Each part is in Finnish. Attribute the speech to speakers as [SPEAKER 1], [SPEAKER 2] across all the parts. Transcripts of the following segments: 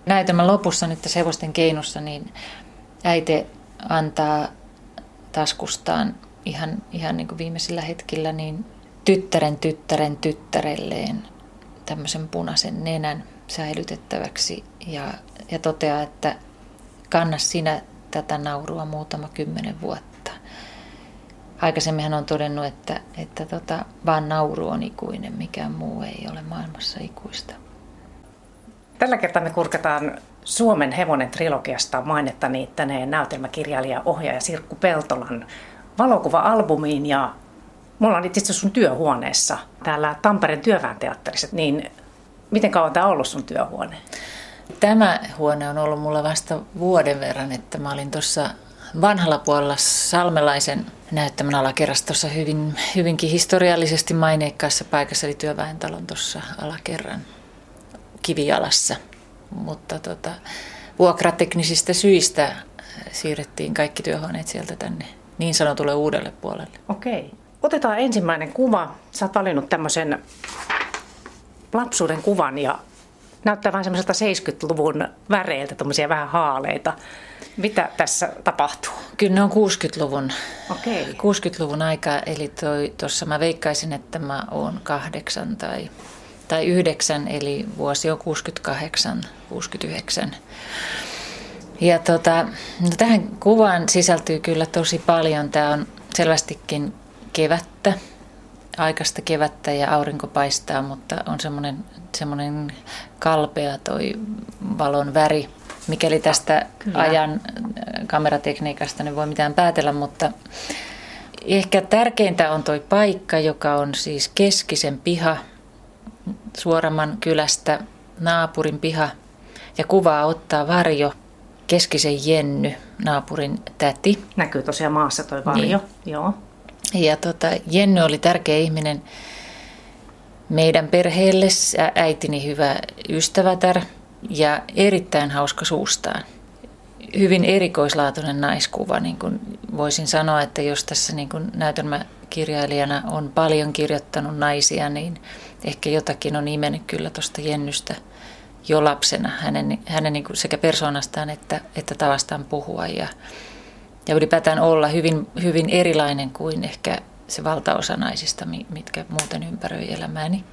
[SPEAKER 1] Näytelmän lopussa nyt tässä Hevosten keinussa, niin äiti antaa taskustaan ihan niin kuin viimeisillä hetkillä niin tyttären tyttärelleen tämmöisen punaisen nenän säilytettäväksi ja toteaa, että kanna sinä tätä naurua muutama 10 vuotta. Aikaisemmin hän on todennut, että vaan nauru on ikuinen, mikään muu ei ole maailmassa ikuista.
[SPEAKER 2] Tällä kertaa me kurkataan Suomen hevonen trilogiasta mainetta niittäneen näytelmäkirjailija ohjaaja Sirkku Peltolan valokuva-albumiin ja me ollaan itse asiassa sun työhuoneessa täällä Tampereen työväenteatterissa, niin miten kauan tämä on ollut sun työhuone?
[SPEAKER 1] Tämä huone on ollut mulla vasta vuoden verran, että mä olin tuossa vanhalla puolella Salmelaisen näyttämön alakerrastossa hyvinkin historiallisesti maineikkaassa paikassa, eli Työväentalon tuossa alakerran kivijalassa. Mutta vuokrateknisistä syistä siirrettiin kaikki työhuoneet sieltä tänne niin sanotulle uudelle puolelle.
[SPEAKER 2] Okei. Otetaan ensimmäinen kuva. Sä oot valinnut tämmöisen lapsuuden kuvan ja näyttää vähän semmoiselta 70-luvun väreiltä, tommosia vähän haaleita. Mitä tässä tapahtuu?
[SPEAKER 1] Kyllä ne on 60-luvun,
[SPEAKER 2] Okei.
[SPEAKER 1] 60-luvun aika, eli tuossa mä veikkaisin, että mä oon 8 tai 9, eli vuosi on 68, 69. Ja no tähän kuvaan sisältyy kyllä tosi paljon. Tämä on selvästikin kevättä, aikaista kevättä ja aurinko paistaa, mutta on semmoinen kalpea toi valon väri. Mikäli tästä ajan kameratekniikasta ne voi mitään päätellä, mutta ehkä tärkeintä on toi paikka, joka on siis Keskisen piha, Suoraman kylästä naapurin piha. Ja kuvaa ottaa Varjo, Keskisen Jenny, naapurin täti.
[SPEAKER 2] Näkyy tosiaan maassa toi Varjo, niin. Joo.
[SPEAKER 1] Ja Jenny oli tärkeä ihminen meidän perheelle, äitini hyvä ystävätär ja erittäin hauska suustaan. Hyvin erikoislaatuinen naiskuva, niin kuin voisin sanoa, että jos tässä niin kuin näytelmäkirjailijana on paljon kirjoittanut naisia, niin ehkä jotakin on imennyt kyllä tuosta Jennystä jo lapsena, hänen niin kuin sekä persoonastaan että tavastaan puhua ja ylipäätään olla hyvin, hyvin erilainen kuin ehkä se valtaosa naisista, mitkä muuten ympäröi elämääni.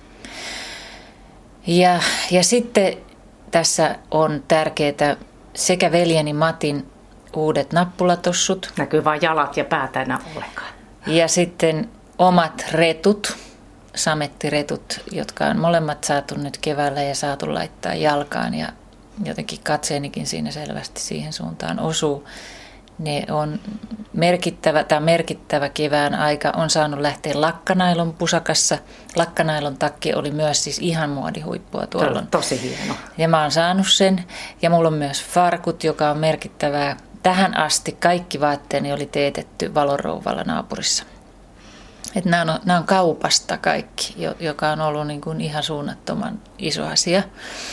[SPEAKER 1] Ja sitten tässä on tärkeää sekä veljeni Matin uudet nappulatossut.
[SPEAKER 2] Näkyy vain jalat ja päätä enää ollenkaan.
[SPEAKER 1] Ja sitten omat retut, samettiretut, jotka on molemmat saatu nyt keväällä ja saatu laittaa jalkaan. Ja jotenkin katseenikin siinä selvästi siihen suuntaan osuu. Ne on merkittävä kevään aika. On saanut lähteä lakkanailon pusakassa. Lakkanailon takki oli myös siis ihan muodihuippua tuolloin.
[SPEAKER 2] Tosi hieno.
[SPEAKER 1] Ja mä oon saanut sen. Ja mulla on myös farkut, joka on merkittävää. Tähän asti kaikki vaatteeni oli teetetty Valorouvalla naapurissa. Että nämä on kaupasta kaikki, joka on ollut niin kuin ihan suunnattoman iso asia.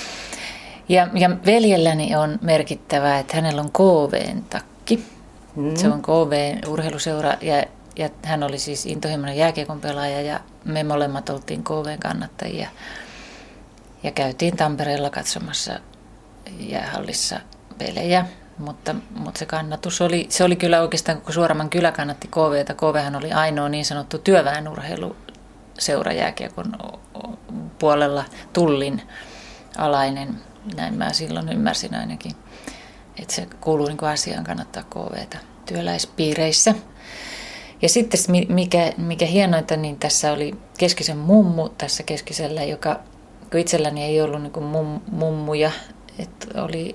[SPEAKER 1] Ja veljelläni on merkittävää, että hänellä on KV:n takki. Se on KV-urheiluseura ja hän oli siis intohimoinen jääkiekon pelaaja ja me molemmat oltiin KV:n kannattajia. Ja käytiin Tampereella katsomassa jäähallissa pelejä, mutta se kannatus oli kyllä oikeastaan koko Suoraman kylä kannatti KV:tä. KV:hän oli ainoa niin sanottu työväenurheiluseura jääkiekon puolella Tullin alainen. Näin mä silloin ymmärsin ainakin, että se kuuluu niin kuin asiaan kannattaa KV:tä työläispiireissä. Ja sitten mikä hienointa, niin tässä oli Keskisen mummu tässä Keskisellä, joka kun itselläni ei ollut niin kuin mummuja, että oli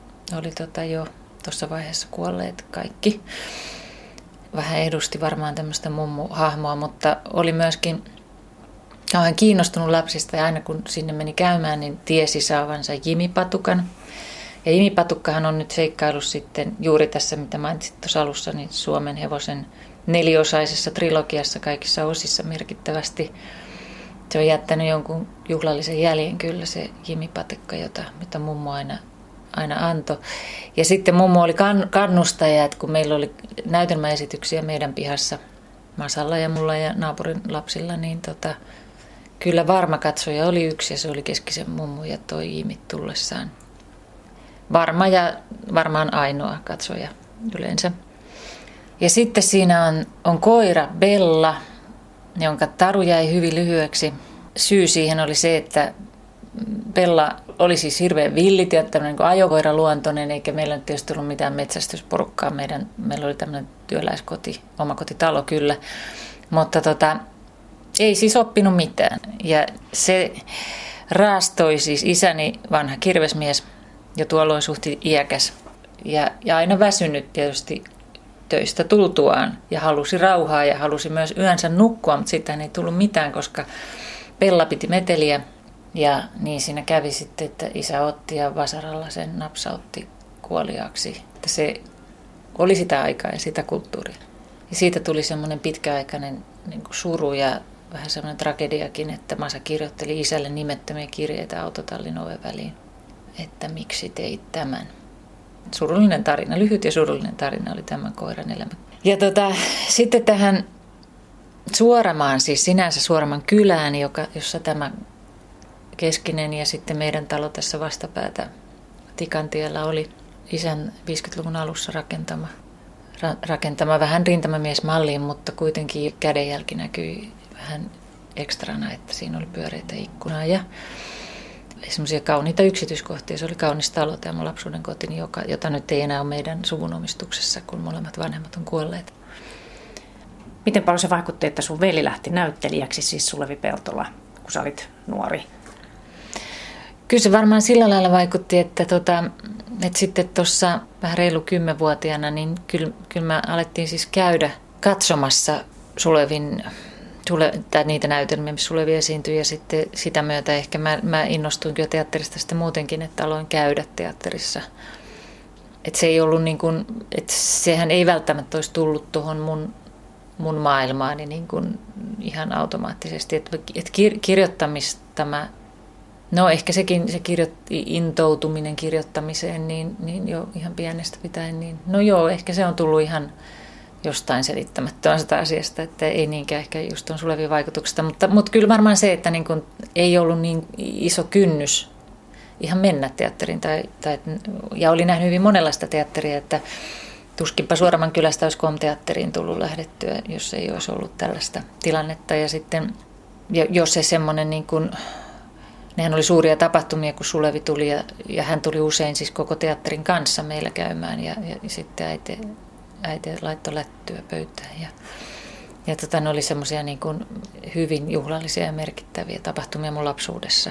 [SPEAKER 1] jo tuossa vaiheessa kuolleet kaikki. Vähän edusti varmaan tämmöistä mummuhahmoa, mutta oli myöskin kauhean kiinnostunut lapsista ja aina kun sinne meni käymään, niin tiesi saavansa Jimi-patukan. Ja Jimi-patukkahan on nyt seikkailu sitten juuri tässä, mitä mainitsit tuossa alussa, niin Suomen hevosen 4-osaisessa trilogiassa kaikissa osissa merkittävästi. Se on jättänyt jonkun juhlallisen jäljen kyllä se Jimi-patukka, mitä mummo aina antoi. Ja sitten mummo oli kannustaja, että kun meillä oli näytelmäesityksiä meidän pihassa, Masalla ja mulla ja naapurin lapsilla, niin kyllä varma katsoja oli yksi ja se oli Keskisen mummu ja toi Jimit tullessaan. varma ja varmaan ainoa katsoja yleensä. Ja sitten siinä on koira Bella, jonka taru jäi hyvin lyhyeksi. Syy siihen oli se, että Bella oli siis hirveän villit ja tämmöinen niin ajokoiraluontoinen, eikä meillä nyt tietysti ollut mitään metsästysporukkaa. Meillä oli tämmöinen työläiskoti, omakotitalo kyllä, mutta ei siis oppinut mitään. Ja se raastoi siis isäni vanha kirvesmies, jo tuolloin suht iäkäs ja aina väsynyt tietysti töistä tultuaan ja halusi rauhaa ja halusi myös yönsä nukkua, mutta siitä ei tullut mitään, koska Bella piti meteliä ja niin siinä kävi sitten, että isä otti ja vasaralla sen napsautti kuoliaaksi. Että se oli sitä aikaa ja sitä kulttuuria. Ja siitä tuli semmoinen pitkäaikainen niin kuin suru ja vähän semmoinen tragediakin, että Masa kirjoitteli isälle nimettömiä kirjeitä autotallin oven väliin, että miksi teit tämän. Surullinen tarina, lyhyt ja surullinen tarina oli tämän koiran elämä. Ja sitten tähän Suoramaan, siis sinänsä Suoraman kylään, jossa tämä Keskinen ja sitten meidän talo tässä vastapäätä Tikantiellä oli isän 50-luvun alussa rakentama vähän rintamamiesmalliin, mutta kuitenkin kädenjälki näkyi vähän ekstrana, että siinä oli pyöreitä ikkunaa ja semmoisia kauniita yksityiskohtia. Se oli kaunis talo, tämä lapsuuden kotini, jota nyt ei enää ole meidän suvun omistuksessa, kun molemmat vanhemmat on kuolleet.
[SPEAKER 2] Miten paljon se vaikutti, että sun veli lähti näyttelijäksi, siis Sulevi Peltola, kun sä olit nuori?
[SPEAKER 1] Kyllä se varmaan sillä lailla vaikutti, että sitten tuossa vähän reilu 10-vuotiaana, niin kyllä me alettiin siis käydä katsomassa niitä näytelmiä, missä Sulevi esiintyi, ja sitten sitä myötä ehkä mä innostuin kyllä teatterista sitten muutenkin, että aloin käydä teatterissa. Että se ei ollut niin kuin, että sehän ei välttämättä olisi tullut tuohon mun maailmaani niin kuin ihan automaattisesti, että kirjoittamista no ehkä se intoutuminen kirjoittamiseen niin jo ihan pienestä pitäen, niin no joo, ehkä se on tullut ihan jostain selittämättömästä asiasta, että ei niinkään ehkä just on Sulevin vaikutuksesta, mutta kyllä varmaan se, että niin kuin ei ollut niin iso kynnys ihan mennä teatteriin, ja oli nähnyt hyvin monenlaista teatteria, että tuskinpa Suoraman kylästä olisi komteatteriin tullut lähdettyä, jos ei olisi ollut tällaista tilannetta, ja sitten jos se semmoinen niin kuin, nehän oli suuria tapahtumia, kun Sulevi tuli, ja hän tuli usein siis koko teatterin kanssa meillä käymään, ja sitten äiti laittoi lättyä pöytään. Ja ne oli semmoisia niin kuin hyvin juhlallisia ja merkittäviä tapahtumia mun lapsuudessa.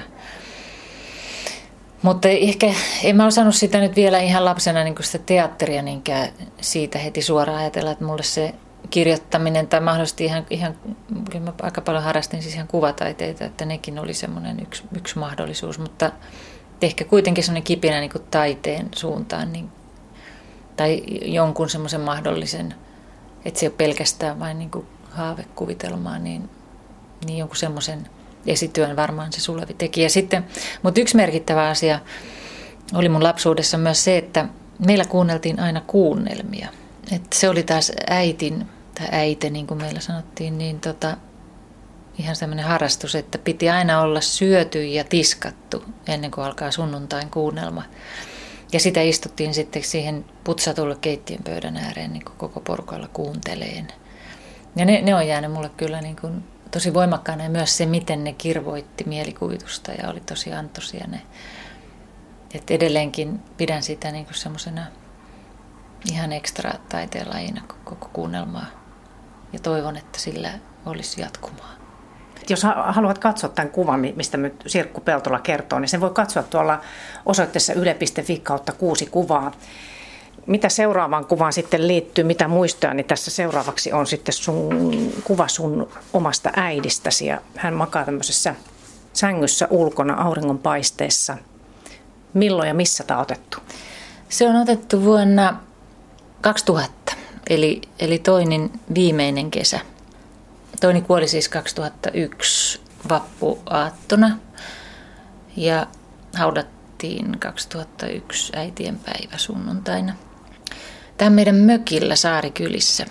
[SPEAKER 1] Mutta ehkä en mä osannut sitä nyt vielä ihan lapsena niin kuin sitä teatteria niinkään siitä heti suoraan ajatella, että mulle se kirjoittaminen tai mahdollisesti ihan kyllä mä aika paljon harrastin siis ihan kuvataiteita, että nekin oli semmoinen yksi mahdollisuus, mutta ehkä kuitenkin semmoinen kipinä niin kuin taiteen suuntaan niin, tai jonkun semmoisen mahdollisen, että se ei ole pelkästään vain niin kuin haavekuvitelmaa, niin jonkun semmoisen esityön varmaan se Sulevi teki. Ja sitten, mutta yksi merkittävä asia oli mun lapsuudessa myös se, että meillä kuunneltiin aina kuunnelmia. Että se oli taas äiti, niin kuin meillä sanottiin, niin ihan semmoinen harrastus, että piti aina olla syöty ja tiskattu ennen kuin alkaa sunnuntain kuunnelma. Ja sitä istuttiin sitten siihen putsatulle keittiön pöydän ääreen niin kuin koko porukalla kuunteleen. Ja ne on jäänyt mulle kyllä niin kuin tosi voimakkaana, ja myös se, miten ne kirvoitti mielikuvitusta ja oli tosi antoisia ne. Et edelleenkin pidän sitä niin kuin semmoisena ihan ekstra taiteenlajina koko kuunnelmaa ja toivon, että sillä olisi jatkumaa.
[SPEAKER 2] Jos haluat katsoa tämän kuvan, mistä nyt Sirkku Peltola kertoo, niin sen voi katsoa tuolla osoitteessa yle.fi/6 kuvaa. Mitä seuraavaan kuvaan sitten liittyy, mitä muistoja, niin tässä seuraavaksi on sitten kuva sun omasta äidistäsi. Ja hän makaa tämmöisessä sängyssä ulkona auringonpaisteessa. Milloin ja missä tämä on otettu?
[SPEAKER 1] Se on otettu vuonna 2000, eli Toinin viimeinen kesä. Toini kuoli siis 2001 vappuaattona ja haudattiin 2001 äitienpäivä sunnuntaina. Tämä meidän mökillä Saarikylissä.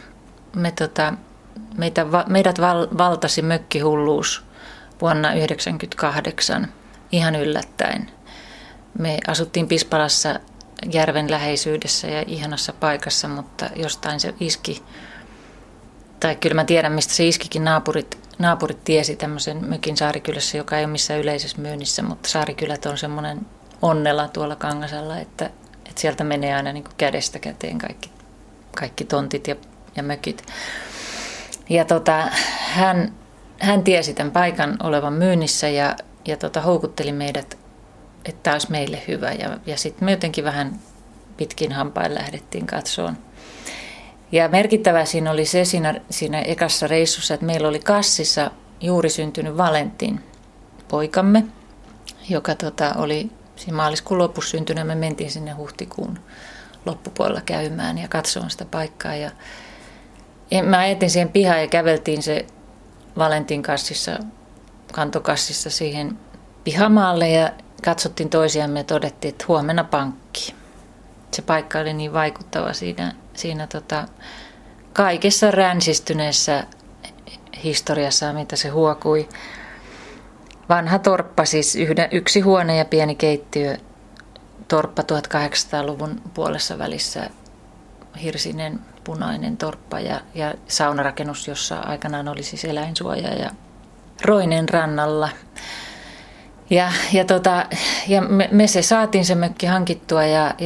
[SPEAKER 1] Meidät valtasi mökkihulluus vuonna 1998 ihan yllättäen. Me asuttiin Pispalassa järven läheisyydessä ja ihanassa paikassa, mutta jostain se iski. Tai kyllä mä tiedän, mistä se iskikin. Naapurit tiesi tämmöisen mökin Saarikylässä, joka ei ole missään yleisessä myynnissä, mutta Saarikylät on semmoinen onnella tuolla Kangasalla, että sieltä menee aina niin kuin kädestä käteen kaikki tontit ja mökit. Ja hän tiesi tämän paikan olevan myynnissä ja houkutteli meidät, että tämä olisi meille hyvä. Ja sitten me jotenkin vähän pitkin hampain lähdettiin katsomaan. Ja merkittävää siinä oli se siinä ekassa reissussa, että meillä oli kassissa juuri syntynyt Valentin poikamme, joka oli siinä maaliskuun lopussa syntynyt. Me mentiin sinne huhtikuun loppupuolella käymään ja katsomaan sitä paikkaa. Ja mä ajettiin siihen pihaan ja käveltiin se Valentin kantokassissa siihen pihamaalle ja katsottiin toisiamme ja todettiin, että huomenna pankki. Se paikka oli niin vaikuttava siinä kaikessa ränsistyneessä historiassa, mitä se huokui. Vanha torppa, siis yksi huone ja pieni keittiö, torppa 1800-luvun puolessa välissä, hirsinen punainen torppa ja saunarakennus, jossa aikanaan oli siis eläinsuoja ja Roinen rannalla. Ja me se saatiin se mökki hankittua ja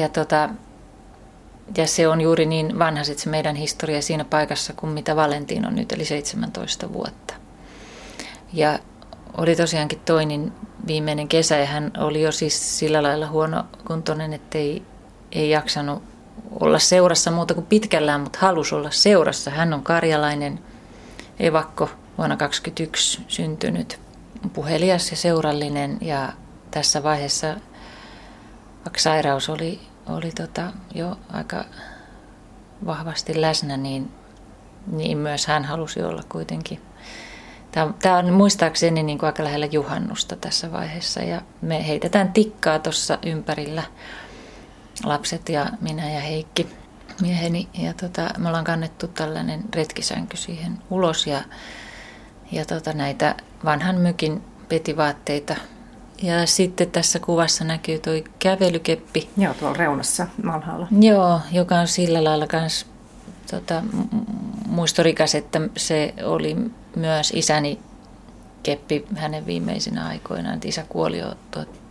[SPEAKER 1] se on juuri niin vanha sit se meidän historia siinä paikassa kuin mitä Valentin on nyt, eli 17 vuotta. Ja oli tosiaankin toinen viimeinen kesä ja hän oli jo siis sillä lailla huonokuntoinen, että ei jaksanut olla seurassa muuta kuin pitkällään, mutta halusi olla seurassa. Hän on karjalainen evakko vuonna 1921 syntynyt, puhelias ja seurallinen ja tässä vaiheessa, vaikka sairaus oli jo aika vahvasti läsnä, niin myös hän halusi olla kuitenkin. Tämä on muistaakseni niin kuin aika lähellä juhannusta tässä vaiheessa ja me heitetään tikkaa tuossa ympärillä, lapset ja minä ja Heikki, mieheni. Ja me ollaan kannettu tällainen retkisänky siihen ulos ja näitä vanhan mökin petivaatteita. Ja sitten tässä kuvassa näkyy tuo kävelykeppi.
[SPEAKER 2] Joo, tuolla reunassa alhaalla.
[SPEAKER 1] Joo, joka on sillä lailla myös muistorikas, että se oli myös isäni keppi hänen viimeisinä aikoinaan. Että isä kuoli jo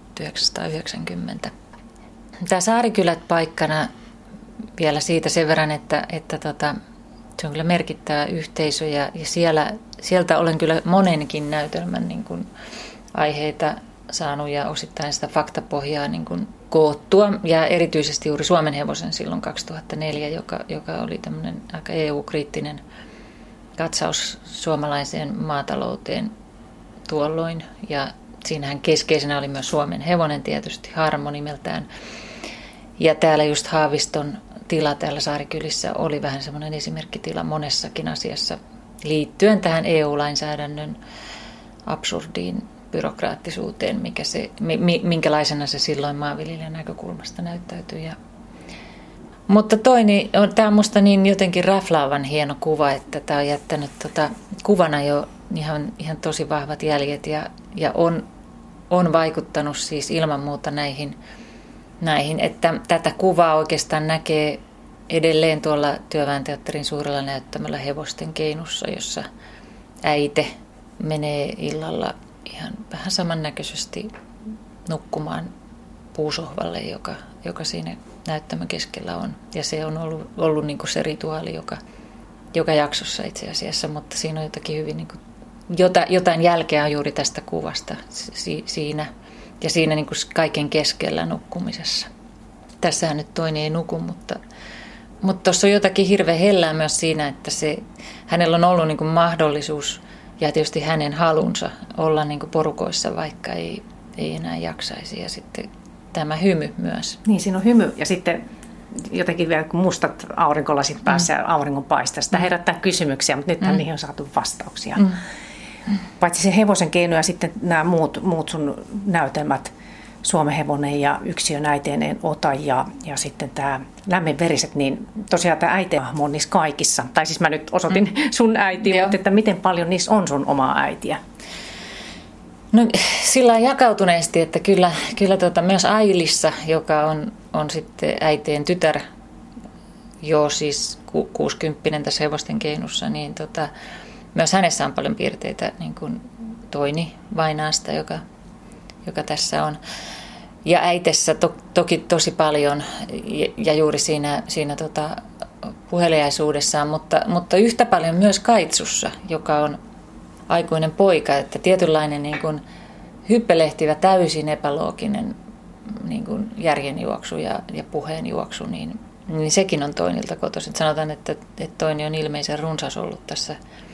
[SPEAKER 1] 1990. Tämä Saarikylät paikkana vielä siitä sen verran, että se on kyllä merkittävä yhteisö ja sieltä olen kyllä monenkin näytelmän niin kuin aiheita saanut ja osittain sitä faktapohjaa niin kuin koottua ja erityisesti juuri Suomen hevosen silloin 2004, joka oli tämmöinen aika EU-kriittinen katsaus suomalaiseen maatalouteen tuolloin ja siinähän keskeisenä oli myös Suomen hevonen tietysti, Harmo nimeltään. Ja täällä just Haaviston tila täällä Saarikylissä oli vähän semmoinen esimerkkitila monessakin asiassa liittyen tähän EU-lainsäädännön absurdiin byrokraattisuuteen, minkälaisena se silloin maanviljelijän näkökulmasta näyttäytyi. Mutta tämä on musta niin jotenkin raflaavan hieno kuva, että tämä on jättänyt kuvana jo ihan tosi vahvat jäljet ja on vaikuttanut siis ilman muuta näihin, että tätä kuvaa oikeastaan näkee edelleen tuolla Työväen teatterin suurella näyttämällä Hevosten keinussa, jossa äite menee illalla ihan vähän samannäköisesti nukkumaan puusohvalle, joka siinä näyttämön keskellä on. Ja se on ollut niin kuin se rituaali joka jaksossa itse asiassa, mutta siinä on jotakin hyvin niin kuin, jotain jälkeä on juuri tästä kuvasta siinä. Ja siinä niin kuin kaiken keskellä nukkumisessa. Tässähän nyt toinen ei nuku, mutta tuossa on jotakin hirveän hellää myös siinä, että hänellä on ollut niin kuin mahdollisuus ja tietysti hänen halunsa olla niin kuin porukoissa, vaikka ei enää jaksaisi. Ja sitten tämä hymy myös.
[SPEAKER 2] Niin, siinä on hymy ja sitten jotenkin vielä kun mustat aurinkolasit päässä ja auringonpaista. Sitä herättää kysymyksiä, mutta nythän niihin on saatu vastauksia. Paitsi se Hevosen keino ja sitten nämä muut sun näytelmät, Suomen hevonen ja Yksiön äiteineen ota ja sitten tämä Lämminveriset, niin tosiaan tämä äitihahmo on niissä kaikissa. Tai siis mä nyt osoitin sun äitiä, mutta että miten paljon niissä on sun omaa äitiä?
[SPEAKER 1] No sillä lailla jakautuneesti, että kyllä myös Ailissa, joka on sitten äitien tytär, jo siis 60 tässä hevosten keinussa, niin myös hänessä on paljon piirteitä niin kuin Toini Vainaasta, joka tässä on. Ja äitessä toki tosi paljon ja juuri siinä puheliaisuudessaan, mutta yhtä paljon myös Kaitsussa, joka on aikuinen poika, että tietynlainen niin kuin hyppelehtivä, täysin epälooginen niin kuin järjenjuoksu ja puheenjuoksu, niin sekin on Toinilta kotoisin. Sanotaan, että Toini on ilmeisen runsas ollut tässä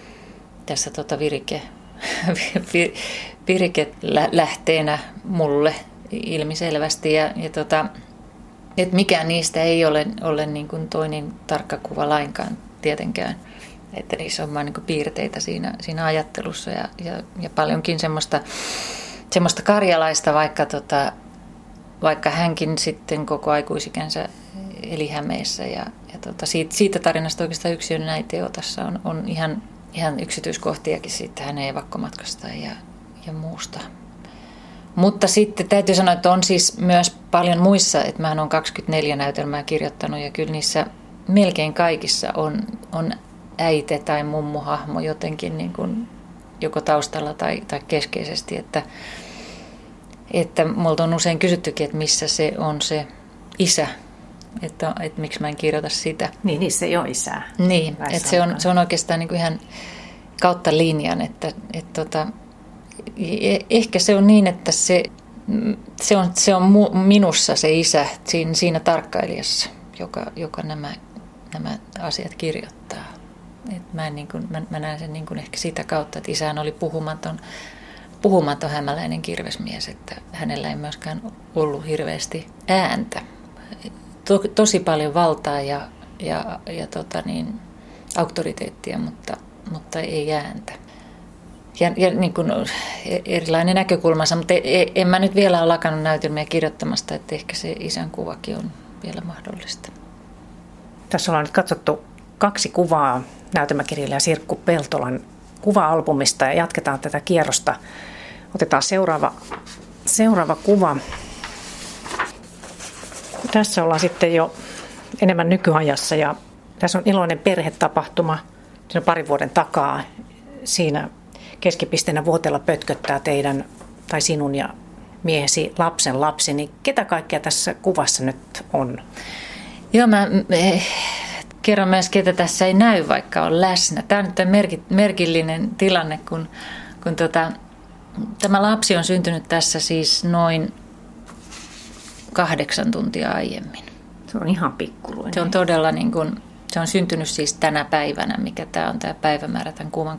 [SPEAKER 1] virikelähteenä mulle ilmiselvästi. Että mikään niistä ei ole niin kuin Toinin tarkka kuva lainkaan tietenkään. Että niissä on vain niin kuin piirteitä siinä ajattelussa ja paljonkin semmoista karjalaista, vaikka hänkin sitten koko aikuisikänsä eli Hämeessä. Siitä tarinasta oikeastaan yksi äiteenotassa on ihan yksityiskohtiakin siitä hänen evakkomatkasta ja muusta. Mutta sitten täytyy sanoa, että on siis myös paljon muissa, että mä olen 24 näytelmää kirjoittanut ja kyllä niissä melkein kaikissa on äite tai mummuhahmo jotenkin niin kuin joko taustalla tai keskeisesti, että multa on usein kysyttykin, että missä se on se isä, että miksi mä en kirjoita sitä.
[SPEAKER 2] Niin, niissä ei ole isää.
[SPEAKER 1] Niin, että se on oikeastaan niin kuin ihan kautta linjan, että ehkä se on niin, että se on minussa se isä siinä tarkkailijassa, joka nämä asiat kirjoittaa. Et mä näen sen niin kuin ehkä sitä kautta, että isähän oli puhumaton hämäläinen kirvesmies, että hänellä ei myöskään ollut hirveästi ääntä. Tosi paljon valtaa ja auktoriteettia, mutta ei ääntä. Ja niin kuin erilainen näkökulmansa, mutta en mä nyt vielä ole lakannut näytelmiä kirjoittamasta, että ehkä se isän kuvakin on vielä mahdollista.
[SPEAKER 2] Tässä ollaan nyt katsottu 2 kuvaa näytelmäkirjailija Sirkku Peltolan kuva-albumista ja jatketaan tätä kierrosta. Otetaan seuraava kuva. Tässä ollaan sitten jo enemmän nykyajassa ja tässä on iloinen perhetapahtuma. Se on 2 vuoden takaa. Siinä keskipisteenä vuotella pötköttää teidän tai sinun ja miehesi lapsen lapsi. Niin ketä kaikkea tässä kuvassa nyt on?
[SPEAKER 1] Joo, mä kerron myös, ketä tässä ei näy, vaikka on läsnä. Tämä on nyt merkillinen tilanne, kun tämä lapsi on syntynyt tässä siis noin 8 tuntia aiemmin.
[SPEAKER 2] Se on ihan pikkuruinen.
[SPEAKER 1] Se on todella niin kuin, se on syntynyt siis tänä päivänä, mikä tämä on tämä päivämäärä tämän kuvan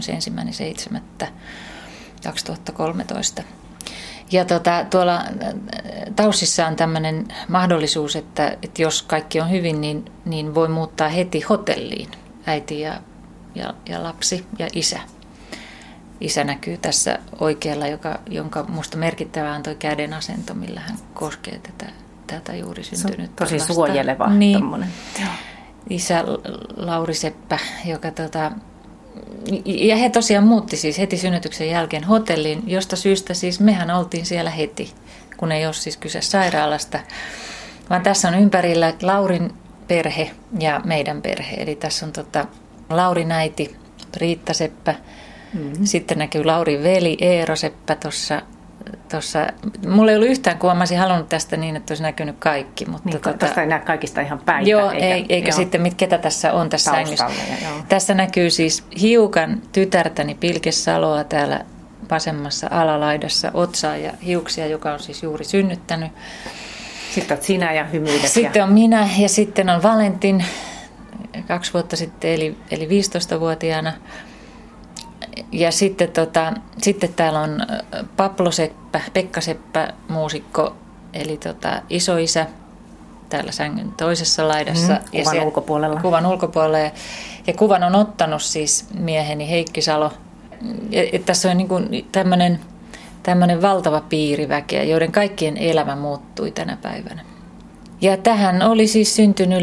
[SPEAKER 1] 31.7.2013. Ja tuolla taustissa on tämmöinen mahdollisuus, että jos kaikki on hyvin, niin voi muuttaa heti hotelliin äiti ja lapsi ja isä. Isä näkyy tässä oikealla, jonka musta merkittävää on tuo käden asento, millä hän koskee tätä juuri syntynyttä
[SPEAKER 2] tosi
[SPEAKER 1] lasta.
[SPEAKER 2] suojeleva
[SPEAKER 1] niin.
[SPEAKER 2] tommonen.
[SPEAKER 1] Isä Lauri Seppä, joka ja he tosiaan muutti siis heti synnytyksen jälkeen hotelliin, josta syystä siis mehän oltiin siellä heti, kun ei ole siis kyse sairaalasta, vaan tässä on ympärillä Laurin perhe ja meidän perhe. Eli tässä on Laurin äiti Riitta Seppä, sitten näkyy Laurin veli Eero Seppä tuossa. Mulla ei ollut yhtään kuvaa, mä olisin halunnut tästä niin, että olisi näkynyt kaikki. Mutta
[SPEAKER 2] niin, tästä ei näe kaikista ihan päitä.
[SPEAKER 1] Joo, eikä sitten ketä tässä on tässä sängyssä. Tässä näkyy siis hiukan tytärtäni Pilke Saloa täällä vasemmassa alalaidassa, otsaa ja hiuksia, joka on siis juuri synnyttänyt.
[SPEAKER 2] Sitten olet sinä ja hymyilet.
[SPEAKER 1] Sitten on minä ja sitten on Valentin 2 vuotta sitten, eli 15-vuotiaana. Ja sitten täällä on Pablo Seppä, Pekka Seppä, muusikko, eli isoisä täällä sängyn toisessa laidassa. Kuvan ulkopuolella. Ja kuvan on ottanut siis mieheni Heikki Salo. Ja tässä on niin kuin tämmöinen valtava piiri väkeä, joiden kaikkien elämä muuttui tänä päivänä. Ja tähän oli siis syntynyt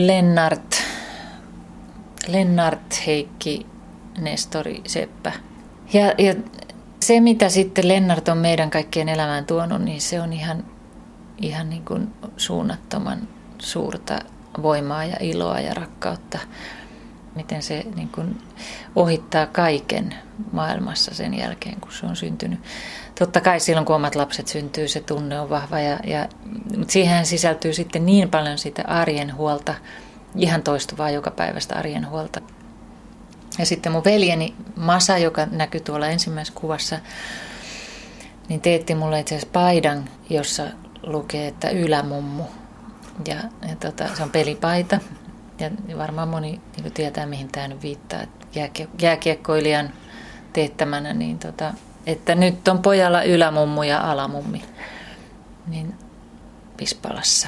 [SPEAKER 1] Lennart Heikki Nestori Seppä. Ja Se, mitä sitten Lennart on meidän kaikkien elämään tuonut, niin se on ihan niin kuin suunnattoman suurta voimaa ja iloa ja rakkautta. Miten se niin kuin ohittaa kaiken maailmassa sen jälkeen, kun se on syntynyt. Totta kai silloin, kun omat lapset syntyy, se tunne on vahva, mutta siihen sisältyy sitten niin paljon sitä arjen huolta, ihan toistuvaa jokapäiväistä arjen huolta. Ja sitten mun veljeni Masa, joka näkyy tuolla ensimmäisessä kuvassa, niin teetti mulle itse asiassa paidan, jossa lukee, että Ylämummu. Ja se on pelipaita. Ja varmaan moni niin tietää, mihin tämä nyt viittaa. Jääkiekkoilijan teettämänä, niin että nyt on pojalla ylämummu ja alamummi. Niin Pispalassa.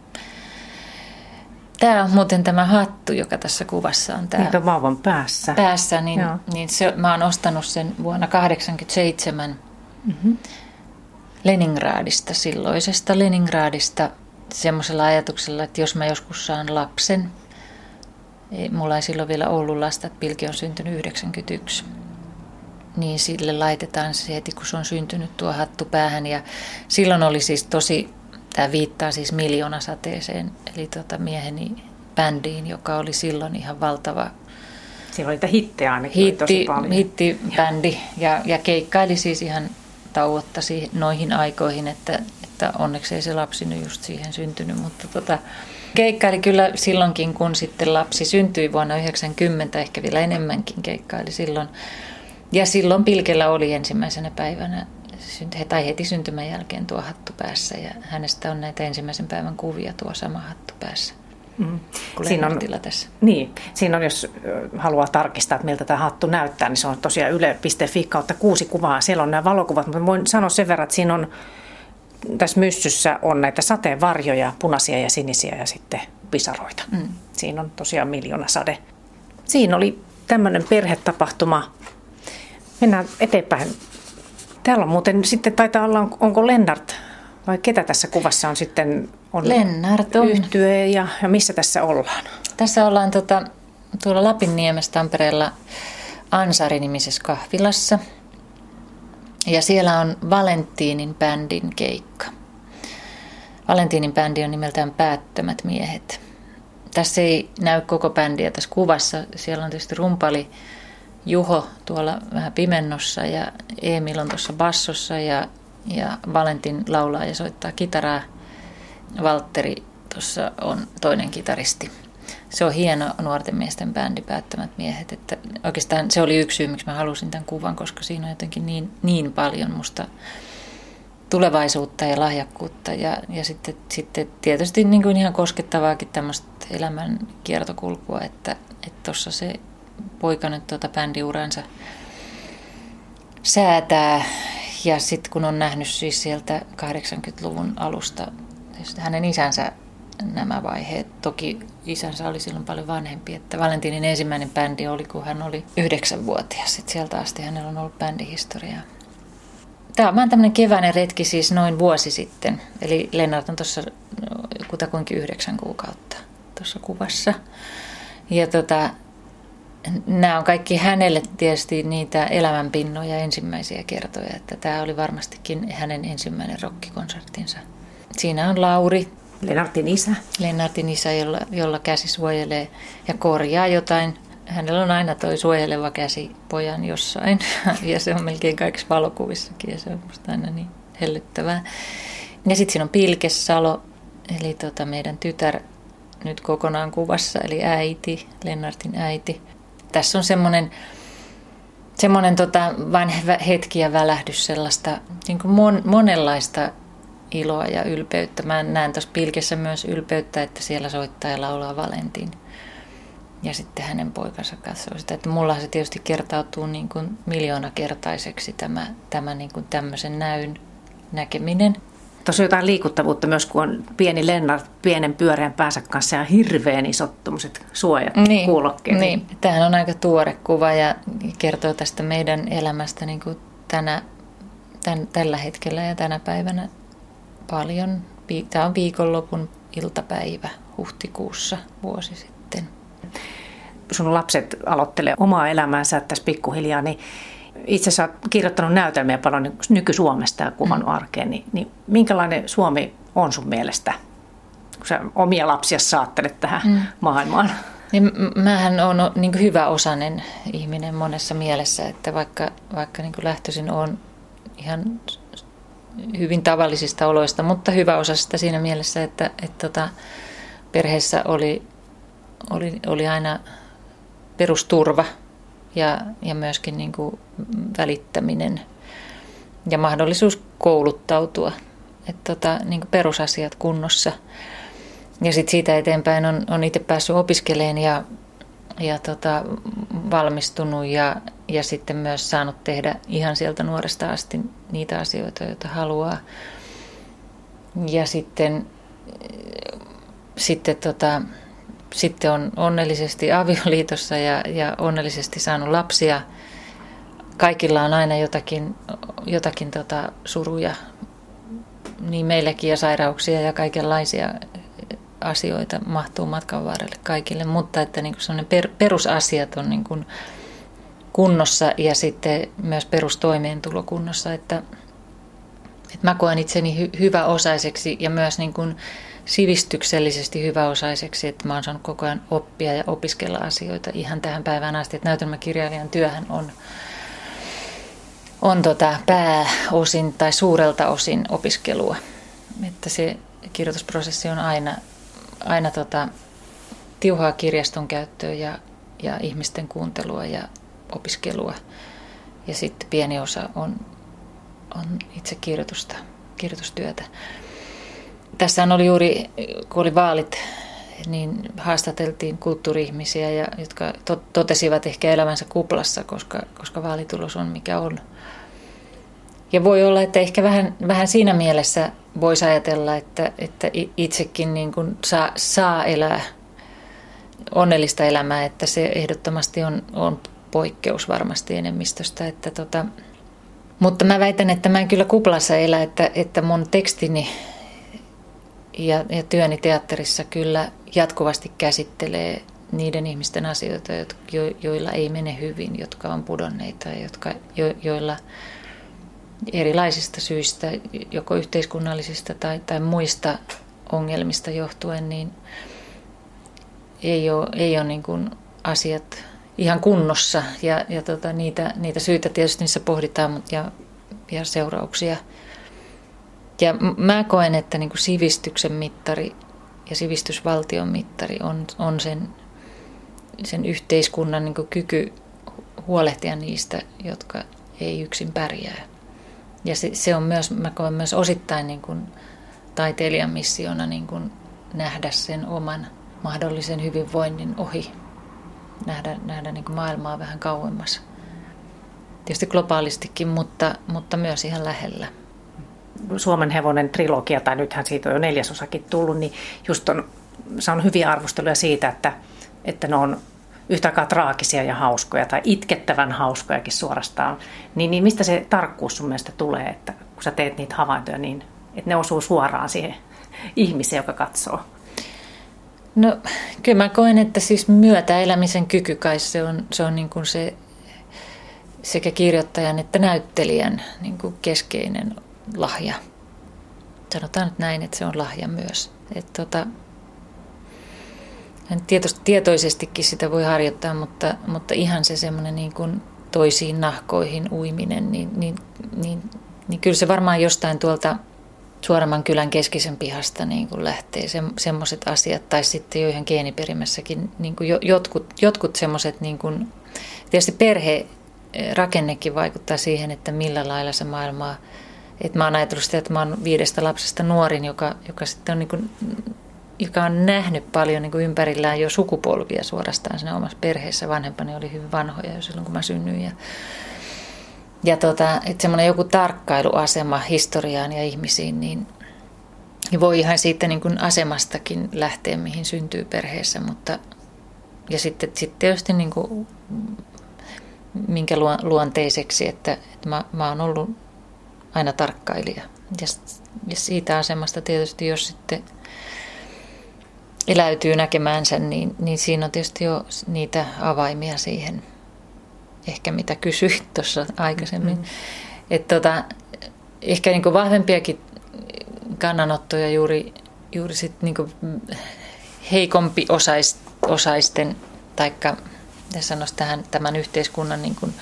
[SPEAKER 1] Tämä on muuten tämä hattu, joka tässä kuvassa on.
[SPEAKER 2] Niitä on vauvan päässä.
[SPEAKER 1] Päässä, niin mä oon ostanut sen vuonna 1987 Leningradista, silloisesta Leningradista, semmoisella ajatuksella, että jos mä joskus saan lapsen, mulla ei silloin vielä ollut lasta, että Pilki on syntynyt 91, niin sille laitetaan se heti, kun se on syntynyt tuo hattu päähän. Ja silloin oli siis tämä viittaa siis Miljoonasateeseen, eli mieheni bändiin, joka oli silloin ihan valtava.
[SPEAKER 2] Siellä oli niitä hittejä ainakin tosi paljon.
[SPEAKER 1] Hittibändi ja keikkaili siis ihan tauotta noihin aikoihin, että onneksi ei se lapsi nyt just siihen syntynyt, mutta keikkaili kyllä silloinkin, kun sitten lapsi syntyi vuonna 1990, ehkä vielä enemmänkin keikkaili silloin. Ja silloin Pilkellä oli ensimmäisenä päivänä tai heti syntymän jälkeen tuo hattu päässä ja hänestä on näitä ensimmäisen päivän kuvia tuo sama hattu päässä. Kuin Lennartilla tässä.
[SPEAKER 2] Niin, siinä on, jos haluaa tarkistaa, että miltä tämä hattu näyttää, niin se on tosiaan yle.fi/6 kuvaa. Siellä on nämä valokuvat, mutta voin sanoa sen verran, että siinä on tässä myssyssä on näitä sateenvarjoja, punaisia ja sinisiä ja sitten pisaroita. Siinä on tosiaan Miljoonasade. Siinä oli tämmöinen perhetapahtuma. Mennään eteenpäin. Täällä on muuten sitten taitaa olla, onko Lennart vai ketä tässä kuvassa on sitten? On
[SPEAKER 1] Lennart on.
[SPEAKER 2] Yhtye ja missä tässä ollaan?
[SPEAKER 1] Tässä ollaan tuolla Lapinniemessä Tampereella Ansari-nimisessä kahvilassa. Ja siellä on Valentiinin bändin keikka. Valentiinin bändi on nimeltään Päättömät miehet. Tässä ei näy koko bändiä tässä kuvassa. Siellä on tietysti rumpali Juho tuolla vähän pimennossa ja Emil on tuossa bassossa ja Valentin laulaa ja soittaa kitaraa. Valtteri tuossa on toinen kitaristi. Se on hieno nuorten miesten bändi Päättömät miehet. Että oikeastaan se oli yksi syy, miksi mä halusin tämän kuvan, koska siinä on jotenkin niin paljon musta tulevaisuutta ja lahjakkuutta. Ja sitten tietysti niin kuin ihan koskettavaakin tämmöistä elämän kiertokulkua, että tuossa se poika nyt bändiuransa säätää. Ja sitten kun on nähnyt siis sieltä 80-luvun alusta hänen isänsä nämä vaiheet. Toki isänsä oli silloin paljon vanhempi, että Valentinin ensimmäinen bändi oli, kun hän oli 9-vuotias. Sitten sieltä asti hänellä on ollut bändihistoriaa. Tämä on tämmöinen keväinen retki siis noin vuosi sitten. Eli Lennart on tuossa kutakuinkin 9 kuukautta tuossa kuvassa. Ja nämä on kaikki hänelle tietysti niitä elämänpinnoja ensimmäisiä kertoja. Että tämä oli varmastikin hänen ensimmäinen rokkikonserttinsa. Siinä on Lauri. Lennartin isä, jolla käsi suojelee ja korjaa jotain. Hänellä on aina toi suojeleva käsi pojan jossain. Ja se on melkein kaikissa valokuvissakin ja se on musta aina niin hellyttävää. Ja sitten siinä on Pilkesalo, eli meidän tytär nyt kokonaan kuvassa, eli äiti, Lennartin äiti. Tässä on semmoinen vain hetki ja välähdys sellaista niin kuin monenlaista iloa ja ylpeyttä. Mä näen tuossa Pilkessä myös ylpeyttä, että siellä soittaa ja laulaa Valentin. Ja sitten hänen poikansa katsoo sitä. Että mulla se tietysti kertautuu niin kuin miljoonakertaiseksi tämä niin kuin tämmöisen näyn näkeminen.
[SPEAKER 2] Tuossa on jotain liikuttavuutta myös, kun on pieni Lennart pienen pyöreän päänsä kanssa ja hirveän isot tommoset suojat, kuulokkeet.
[SPEAKER 1] Niin, tämähän on aika tuore kuva ja kertoo tästä meidän elämästä niin kuin tällä hetkellä ja tänä päivänä paljon. Tämä on viikonlopun iltapäivä huhtikuussa vuosi sitten.
[SPEAKER 2] Sun lapset aloittelee omaa elämäänsä tässä pikkuhiljaa, niin itse asiassa olet kirjoittanut näytelmiä paljon nyky-Suomesta ja kuvannut arkeen, niin minkälainen Suomi on sun mielestä, kun sä omia lapsia saattelet tähän maailmaan?
[SPEAKER 1] Niin mähän olen niin hyväosainen ihminen monessa mielessä, että vaikka niin lähtöisin olen ihan hyvin tavallisista oloista, mutta hyväosaisista siinä mielessä, että perheessä oli aina perusturva ja myöskin niin kuin välittäminen ja mahdollisuus kouluttautua, että niin kuin perusasiat kunnossa. Ja sitten siitä eteenpäin on itse päässyt opiskelemaan ja valmistunut ja sitten myös saanut tehdä ihan sieltä nuoresta asti niitä asioita, joita haluaa. Ja sitten on onnellisesti avioliitossa ja onnellisesti saanut lapsia. Kaikilla on aina jotakin suruja, niin meilläkin, ja sairauksia ja kaikenlaisia asioita mahtuu matkan varrelle kaikille, mutta että niin kuin perusasiat on niin kuin kunnossa ja sitten myös perustoimeentulo kunnossa, että mä koen itseni hyväosaiseksi ja myös niin kuin sivistyksellisesti hyväosaiseksi, että mä oon saanut koko ajan oppia ja opiskella asioita ihan tähän päivään asti, että näytelmäkirjailijan työhän on pääosin tai suurelta osin opiskelua, että se kirjoitusprosessi on aina tiuhaa kirjaston käyttöä ja ihmisten kuuntelua ja opiskelua. Ja sitten pieni osa on itse kirjoitustyötä. Tässähän oli juuri, kun oli vaalit, niin haastateltiin kulttuuri-ihmisiä, jotka totesivat ehkä elämänsä kuplassa, koska vaalitulos on mikä on. Ja voi olla, että ehkä vähän siinä mielessä voisi ajatella, että itsekin niin kuin saa elää onnellista elämää, että se ehdottomasti on poikkeus varmasti enemmistöstä. Mutta mä väitän, että mä en kyllä kuplassa elä, että mun tekstini ja työni teatterissa kyllä jatkuvasti käsittelee niiden ihmisten asioita, joilla ei mene hyvin, jotka on pudonneita ja joilla erilaisista syistä, joko yhteiskunnallisista tai muista ongelmista johtuen, niin ei ole niin kuin asiat ihan kunnossa. Ja niitä syitä tietysti niissä pohditaan ja seurauksia. Ja mä koen, että niin kuin sivistyksen mittari ja sivistysvaltion mittari on sen yhteiskunnan niin kuin kyky huolehtia niistä, jotka ei yksin pärjää. Ja se on myös, mä koen myös osittain niin kuin taiteilijan missiona niin kuin nähdä sen oman mahdollisen hyvinvoinnin ohi. Nähdä niin kuin maailmaa vähän kauemmas. Tietysti globaalistikin, mutta myös ihan lähellä.
[SPEAKER 2] Suomen hevonen trilogia, tai nythän siitä on jo 4. osakin tullut, niin just on saanut hyviä arvosteluja siitä, että ne on yhtä aikaa traagisia ja hauskoja, tai itkettävän hauskojakin suorastaan. Niin mistä se tarkkuus sun mielestä tulee, että kun sä teet niitä havaintoja, niin että ne osuu suoraan siihen ihmiseen, joka katsoo?
[SPEAKER 1] No kyllä mä koen, että siis myötäelämisen kyky kai se on niin kuin se sekä kirjoittajan että näyttelijän niin kuin keskeinen lahja. Sanotaan nyt näin, että se on lahja myös. Tietoisestikin sitä voi harjoittaa, mutta ihan se semmoinen niin kuin toisiin nahkoihin uiminen, niin kyllä se varmaan jostain tuolta Suoraman kylän keskisen pihasta niin kuin lähtee semmoiset asiat, tai sitten jo ihan geeniperimässäkin niin kuin jotkut semmoiset, niin kuin, tietysti perherakennekin vaikuttaa siihen, että millä lailla se maailmaa, että mä oon ajatellut sitä, että mä oon 5 lapsesta nuorin, joka sitten on niin kuin, joka on nähnyt paljon niin kuin ympärillään jo sukupolvia suorastaan siinä omassa perheessä. Vanhempani oli hyvin vanhoja jo silloin, kun mä synnyin. Että semmoinen joku tarkkailuasema historiaan ja ihmisiin, niin voi ihan siitä niin kuin asemastakin lähteä, mihin syntyy perheessä. Ja sitten tietysti niin kuin, minkä luonteiseksi, että mä oon ollut aina tarkkailija. Ja siitä asemasta tietysti, jos sitten eläytyy näkemäänsä, niin siinä on tietysti jo niitä avaimia siihen ehkä mitä kysyit tuossa aikaisemmin. Ehkä niin kuin vahvempiakin kannanottoja juuri sit niin kuin heikompi osaisten, taikka sanoisi tämän yhteiskunnan niin kuin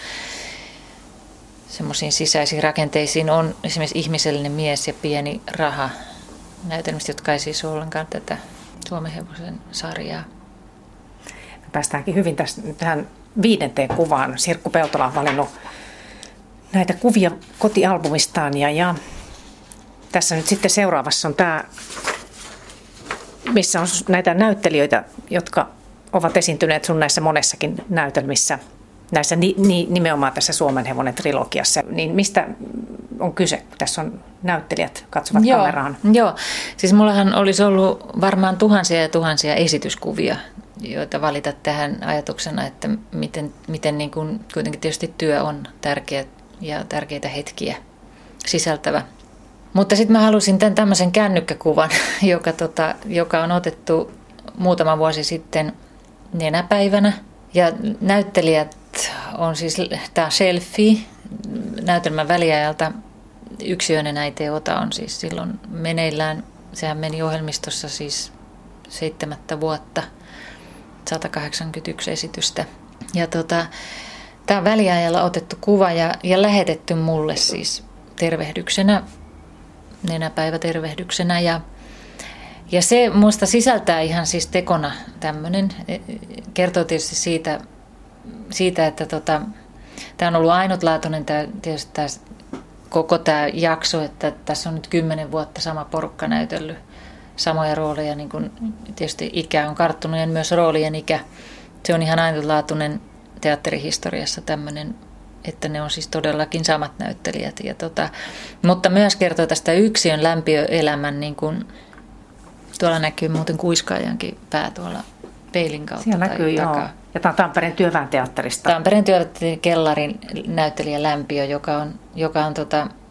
[SPEAKER 1] semmoisiin sisäisiin rakenteisiin on esimerkiksi Ihmisellinen mies ja Pieni raha näytelmistä, jotka ei siis ole ollenkaan tätä Suomen hevosen sarjaa.
[SPEAKER 2] Me päästäänkin hyvin tähän 5. kuvaan. Sirkku Peltola on valinnut näitä kuvia kotialbumistaan ja tässä nyt sitten seuraavassa on tämä, missä on näitä näyttelijöitä, jotka ovat esiintyneet sun näissä monessakin näytelmissä, näissä nimenomaan tässä Suomen hevonen -trilogiassa. Niin mistä on kyse? Tässä on näyttelijät katsovat kameraan.
[SPEAKER 1] Joo, siis mullahan olisi ollut varmaan tuhansia ja tuhansia esityskuvia, joita valita tähän ajatuksena, että miten niin kuin kuitenkin tietysti työ on tärkeä ja tärkeitä hetkiä sisältävä. Mutta sitten mä halusin tämän tämmöisen kännykkäkuvan, joka on otettu muutama vuosi sitten nenäpäivänä. Ja näyttelijät on siis tämä selfie näytelmän väliajalta. Yksiöinen äiti ota on siis silloin meneillään. Sehän meni ohjelmistossa siis 7 vuotta, 181 esitystä. Ja tämä on väliajalla otettu kuva ja lähetetty mulle siis tervehdyksenä, nenäpäivätervehdyksenä. Ja se minusta sisältää ihan siis tekona tämmöinen, kertoo tietysti siitä että tämä on ollut ainutlaatuinen tietysti koko tämä jakso, että tässä on nyt 10 vuotta sama porukka näytellyt samoja rooleja, niin kuin tietysti ikä on karttunut ja myös roolien ikä. Se on ihan ainutlaatuinen teatterihistoriassa tämmöinen, että ne on siis todellakin samat näyttelijät. Mutta myös kertoo tästä yksiön lämpiöelämän, niin kuin tuolla näkyy muuten Kuiskaajankin pää tuolla peilin kautta.
[SPEAKER 2] Siellä näkyy, joo. Ja tämä on Tampereen Työväen Teatterista.
[SPEAKER 1] Tampereen Työväen kellarin näyttelijä Lämpiö, joka on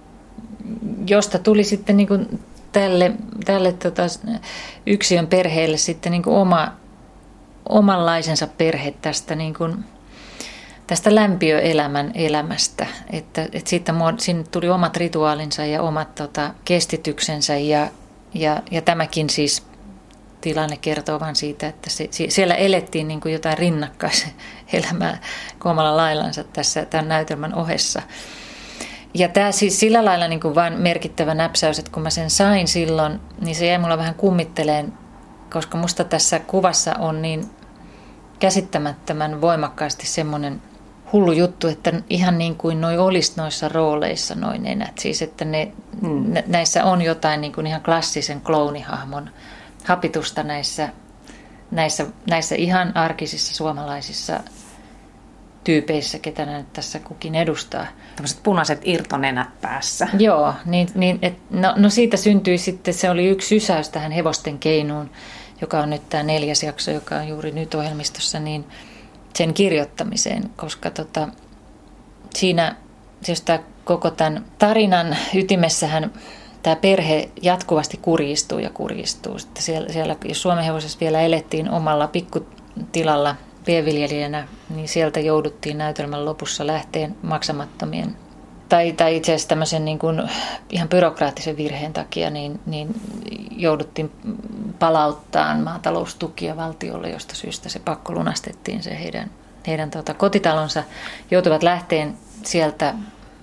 [SPEAKER 1] josta tuli sitten niin kuin tälle yksiön perheelle sitten niin kuin omanlaisensa perhe tästä niin kuin tästä lämpiöelämän elämästä, että sinne tuli omat rituaalinsa ja omat kestityksensä ja tämäkin siis tilanne kertoo vain siitä, että siellä elettiin niin kuin jotain rinnakkaiselämää omalla laillansa tämän näytelmän ohessa. Ja tämä siis sillä lailla niin kuin vain merkittävä näpsäys, että kun mä sen sain silloin, niin se jäi mulla vähän kummitteleen, koska musta tässä kuvassa on niin käsittämättömän voimakkaasti semmoinen hullu juttu, että ihan niin kuin noi olisi noissa rooleissa noi nenät. Siis että näissä on jotain niin kuin ihan klassisen klounihahmon hapitusta näissä ihan arkisissa suomalaisissa tyypeissä, ketä nyt tässä kukin edustaa.
[SPEAKER 2] Tällaiset punaiset irtonenät päässä.
[SPEAKER 1] Joo, no siitä syntyi sitten, se oli yksi sysäys tähän Hevosten keinuun, joka on nyt tämä 4. jakso, joka on juuri nyt ohjelmistossa, niin sen kirjoittamiseen, koska siinä siis koko tämän tarinan ytimessähän tämä perhe jatkuvasti kurjistuu ja kurjistuu. Sitten siellä, jos Suomen hevosessa vielä elettiin omalla pikkutilalla pienviljelijänä, niin sieltä jouduttiin näytelmän lopussa lähteen maksamattomien tai itse asiassa tämmöisen niin kuin ihan byrokraattisen virheen takia niin jouduttiin palauttamaan maataloustukia valtiolle, josta syystä se pakko lunastettiin se heidän kotitalonsa. Joutuvat lähteen sieltä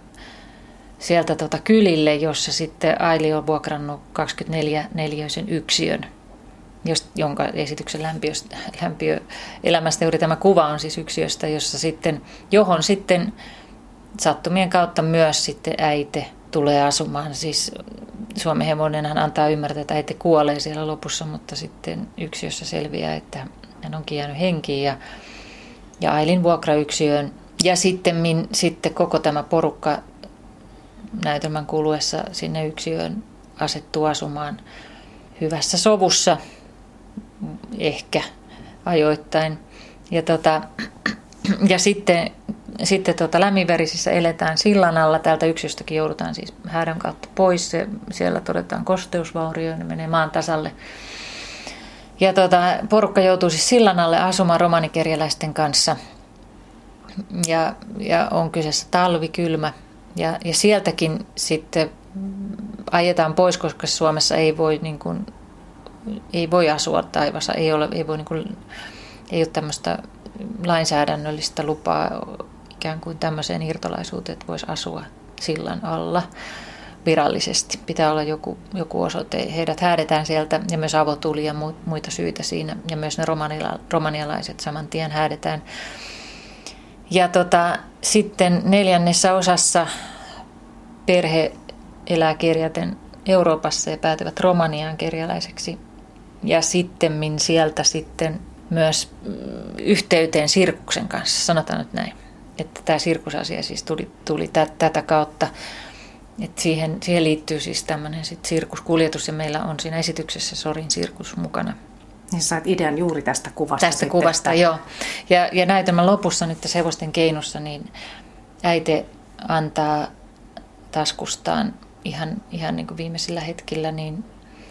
[SPEAKER 1] kylille, jossa sitten Aili on vuokrannut 24-neliöisen yksiön, jonka esityksen lämpiöelämästä juuri tämä kuva on siis yksiöstä, johon sitten sattumien kautta myös sitten äiti tulee asumaan. Siis Suomen hevonenhan antaa ymmärtää, että äiti kuolee siellä lopussa, mutta sitten yksiössä selviää, että hän onkin jäänyt henkiin ja Ailin vuokrayksiöön. Ja sitten koko tämä porukka näytelmän kuluessa sinne yksiöön asettuu asumaan hyvässä sovussa, ehkä ajoittain. Ja sitten lämminverisissä eletään sillan alla. Täältä yksiöstäkin joudutaan siis häädön kautta pois. Siellä todetaan kosteusvaurio, ne menee maan tasalle. Ja porukka joutuu siis sillan alle asumaan romanikerjäläisten kanssa. ja on kyseessä talvi, kylmä. Ja sieltäkin sitten ajetaan pois, koska Suomessa ei voi asua taivassa, ei ole tämmöistä lainsäädännöllistä lupaa ikään kuin tämmöiseen irtolaisuuteen, että voisi asua sillan alla virallisesti. Pitää olla joku osoite. Heidät häädetään sieltä ja myös avotuli ja muita syitä siinä. Ja myös ne romanialaiset saman tien häädetään. Ja sitten 4. osassa perhe elää kerjaten Euroopassa ja päätyvät Romaniaan kerjäläiseksi. Ja sittemmin sieltä sitten myös yhteyteen sirkuksen kanssa, sanotaan nyt näin. Että tämä sirkusasia siis tuli tätä kautta. Että siihen liittyy siis tämmöinen sirkuskuljetus ja meillä on siinä esityksessä Sorin sirkus mukana.
[SPEAKER 2] Ja sait idean juuri tästä kuvasta.
[SPEAKER 1] Tästä kuvasta, joo. Ja näytelmän lopussa nyt tässä Hevosten keinussa, niin äiti antaa taskustaan ihan niin kuin viimeisillä hetkillä niin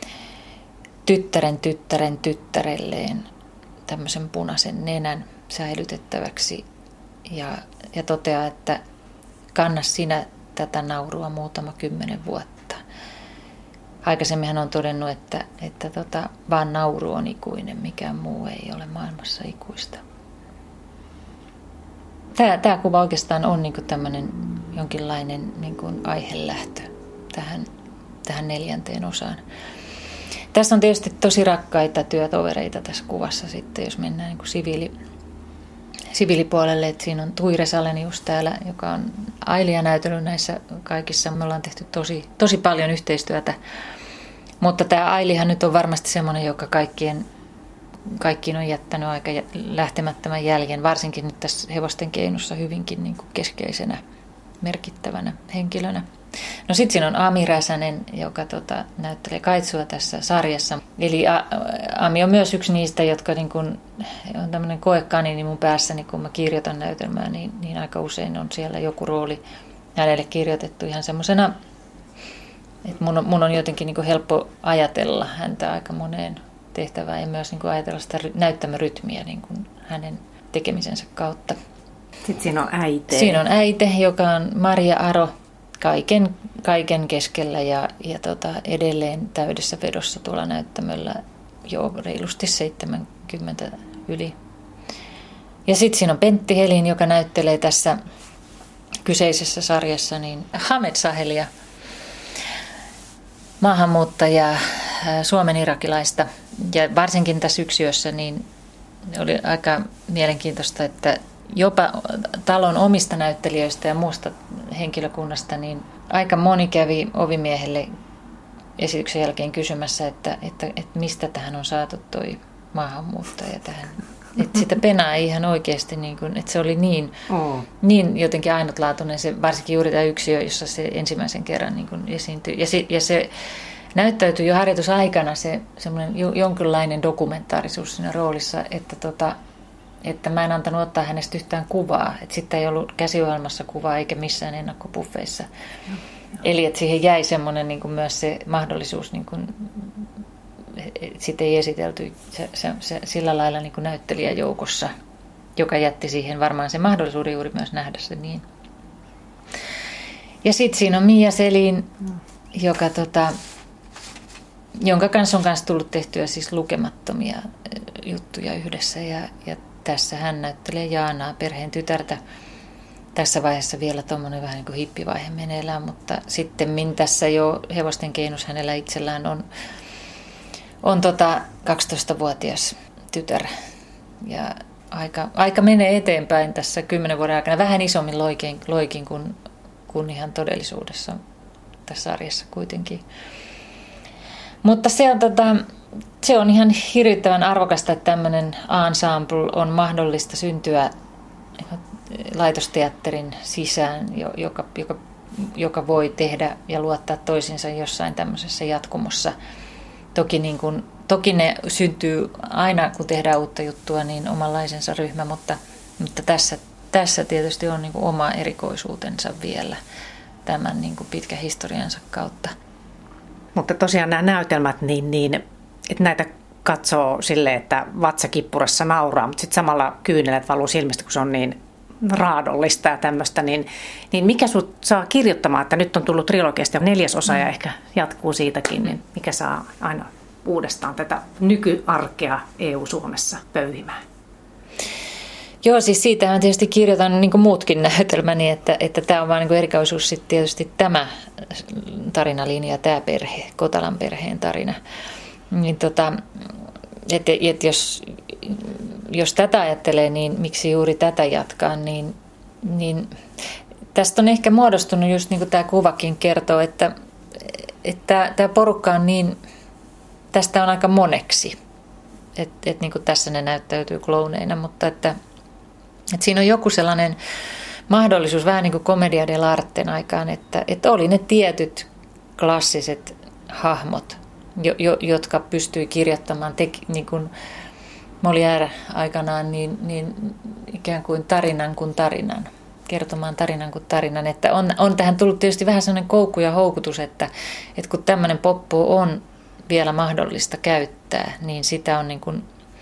[SPEAKER 1] tyttärelleen tämmöisen punaisen nenän säilytettäväksi ja toteaa, että kanna sinä tätä naurua muutama 10 vuotta. Aikaisemmin hän on todennut, että vaan nauru on ikuinen, mikään muu ei ole maailmassa ikuista. Tämä kuva oikeastaan on niin kuin tämmöinen jonkinlainen niin kuin aihelähtö tähän 4. osaan. Tässä on tietysti tosi rakkaita työtovereita tässä kuvassa sitten, jos mennään niin kuin siviilipuolelle. Että siinä on Tuire Salenius täällä, joka on Ailia näytellyt näissä kaikissa. Me ollaan tehty tosi paljon yhteistyötä. Mutta tämä Ailihan nyt on varmasti semmoinen, joka kaikkiin on jättänyt aika lähtemättömän jäljen, varsinkin nyt tässä Hevosten keinussa hyvinkin niin kuin keskeisenä, merkittävänä henkilönä. No sitten siinä on Ami Räsänen, joka näyttelee Kaitsua tässä sarjassa. Eli Ami on myös yksi niistä, jotka niin kun, on tämmöinen koekanini mun päässäni, kun mä kirjoitan näytelmää, niin aika usein on siellä joku rooli hänelle kirjoitettu ihan semmoisena, että mun on jotenkin niin kuin helppo ajatella häntä aika moneen tehtävään ja myös niin kuin ajatella sitä näyttämörytmiä niin kuin hänen tekemisensä kautta.
[SPEAKER 2] Sitten siinä on äiti.
[SPEAKER 1] Siinä on äiti, joka on Maria Aro kaiken keskellä ja edelleen täydessä vedossa tuolla näyttämöllä jo reilusti 70 yli. Ja sitten siinä on Pentti Helin, joka näyttelee tässä kyseisessä sarjassa niin Hamed Sahelia, maahanmuuttajaa, Suomen irakilaista. Ja varsinkin tässä yksiössä niin oli aika mielenkiintoista, että jopa talon omista näyttelijöistä ja muusta henkilökunnasta, niin aika moni kävi ovimiehelle esityksen jälkeen kysymässä, että mistä tähän on saatu toi maahanmuuttaja tähän. Että sitä penaa ei ihan oikeasti, niin kuin, että se oli niin jotenkin ainutlaatuinen, se, varsinkin juuri tämä yksiö, jossa se ensimmäisen kerran niin kuin esiintyi. Ja se näyttäytyi jo harjoitusaikana se semmoinen jonkinlainen dokumentaarisuus siinä roolissa, että mä en antanut ottaa hänestä yhtään kuvaa. Että sitten ei ollut käsiohjelmassa kuvaa eikä missään ennakkopuffeissa. Eli että siihen jäi semmoinen niin kuin myös se mahdollisuus, niin kuin, sitten ei esitelty se sillä lailla niin kuin näyttelijäjoukossa, joka jätti siihen varmaan se mahdollisuuden juuri myös nähdä se niin. Ja sitten siinä on Mia Selin, jonka kanssa on kanssa tullut tehtyä siis lukemattomia juttuja yhdessä. Ja tässä hän näyttelee Jaanaa, perheen tytärtä. Tässä vaiheessa vielä tuommoinen vähän niin kuin hippivaihe meneillään, mutta sitten tässä jo Hevosten keinus hänellä itsellään on 12-vuotias tytär. Ja aika menee eteenpäin tässä 10 vuoden aikana. Vähän isommin loikin kuin ihan todellisuudessa tässä sarjassa kuitenkin. Mutta se on ihan hirvittävän arvokasta, että tämmöinen ensemble on mahdollista syntyä laitosteatterin sisään, joka voi tehdä ja luottaa toisiinsa jossain tämmöisessä jatkumossa. Toki ne syntyy aina, kun tehdään uutta juttua, niin omanlaisensa ryhmä, mutta tässä tietysti on niin kuin oma erikoisuutensa vielä tämän niin kuin pitkän historiansa kautta.
[SPEAKER 2] Mutta tosiaan nämä näytelmät, niin että näitä katsoo silleen, että vatsa kippurassa nauraa, mutta sitten samalla kyynelet valuu silmistä, kun se on niin raadollista ja tämmöistä, niin mikä sut saa kirjoittamaan, että nyt on tullut trilogiasta 4. osa ja ehkä jatkuu siitäkin, niin mikä saa aina uudestaan tätä nykyarkea EU-Suomessa pöyhimään?
[SPEAKER 1] Joo, siis siitähän tietysti kirjoitan niin kuin muutkin näytelmäni, että tämä on vain niin erikoisuus sitten tietysti tämä tarinalinja, tämä perhe, Kotalan perheen tarina. Niin että jos tätä ajattelee, niin miksi juuri tätä jatkaa, niin tästä on ehkä muodostunut just niin kuin tämä kuvakin kertoo, että tämä porukka on niin, tästä on aika moneksi, että niin kuin tässä ne näyttäytyy klooneina, mutta että siinä on joku sellainen mahdollisuus vähän niin kuin commedia dell'arten aikaan, että oli ne tietyt klassiset hahmot, jotka pystyi kirjoittamaan niin kuin Molière aikanaan niin ikään kuin tarinan, kertomaan tarinan kuin tarinan. Että on tähän tullut tietysti vähän sellainen koukku ja houkutus, että kun tämmöinen poppu on vielä mahdollista käyttää, niin sitä on niin kuin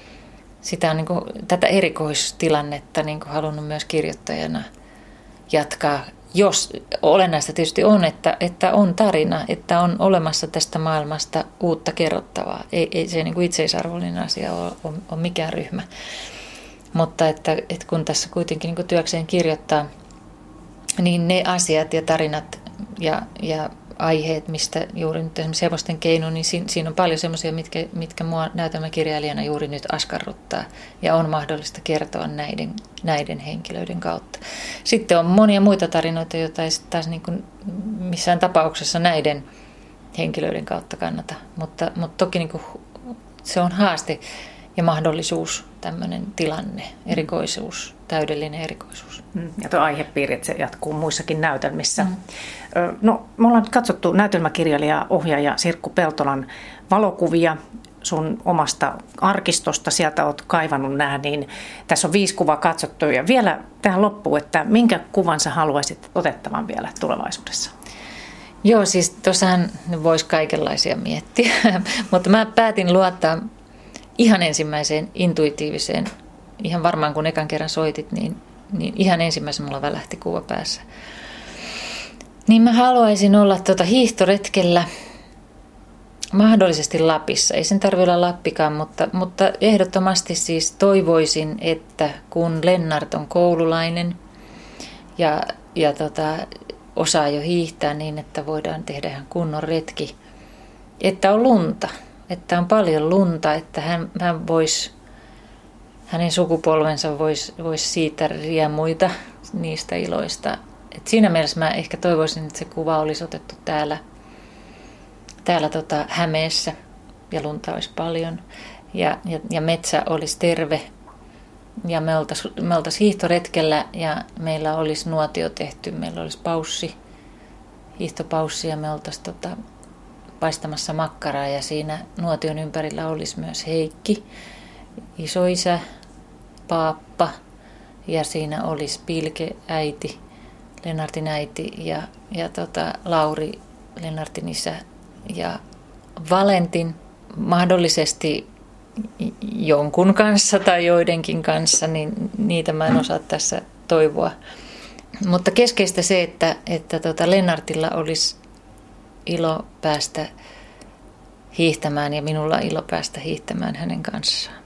[SPEAKER 1] tätä erikoistilannetta niin kuin halunnut myös kirjoittajana jatkaa. Jos olennaista tietysti on, että on tarina, että on olemassa tästä maailmasta uutta kerrottavaa. Ei se niin kuin itseisarvollinen asia ole mikään ryhmä. Mutta että kun tässä kuitenkin niin kuin työkseen kirjoittaa, niin ne asiat ja tarinat ja aiheet, mistä juuri nyt esimerkiksi hevosten keino, niin siinä on paljon semmoisia, mitkä mua näytelmäkirjailijana juuri nyt askarruttaa ja on mahdollista kertoa näiden henkilöiden kautta. Sitten on monia muita tarinoita, joita ei taas niin kuin missään tapauksessa näiden henkilöiden kautta kannata, mutta toki niin kuin se on haaste ja mahdollisuus, tämmöinen tilanne, erikoisuus, täydellinen erikoisuus.
[SPEAKER 2] Ja tuo aihepiiri, että se jatkuu muissakin näytelmissä. No, me ollaan nyt katsottu näytelmäkirjailija, ohjaaja Sirkku Peltolan valokuvia sun omasta arkistosta. Sieltä olet kaivannut nämä, niin tässä on 5 kuvaa katsottu. Ja vielä tähän loppuun, että minkä kuvan sä haluaisit otettavan vielä tulevaisuudessa?
[SPEAKER 1] Joo, siis tuossahan voisi kaikenlaisia miettiä, mutta mä päätin luottaa ihan ensimmäiseen intuitiiviseen, ihan varmaan kun ekan kerran soitit, niin ihan ensimmäisen mulla välähti kuva päässä. Niin mä haluaisin olla hiihtoretkellä, mahdollisesti Lapissa. Ei sen tarvitse olla Lappikaan, mutta ehdottomasti siis toivoisin, että kun Lennart on koululainen ja osaa jo hiihtää niin, että voidaan tehdä ihan kunnon retki, että on lunta. Että on paljon lunta, että hänen sukupolvensa voisi siitä riemuita niistä iloista. Et siinä mielessä mä ehkä toivoisin, että se kuva olisi otettu täällä Hämeessä ja lunta olisi paljon ja metsä olisi terve ja me oltaisiin hiihtoretkellä ja meillä olisi nuotio tehty, meillä olisi hiihtopaussi ja me oltaisiin paistamassa makkaraa ja siinä nuotion ympärillä olisi myös Heikki, isoisä, paappa ja siinä olisi Pilke, äiti, Lennartin äiti ja Lauri, Lennartin isä ja Valentin mahdollisesti jonkun kanssa tai joidenkin kanssa, niin niitä mä en osaa tässä toivoa. Mutta keskeistä se, että Lennartilla olisi ilo päästä hiihtämään ja minulla ilo päästä hiihtämään hänen kanssaan.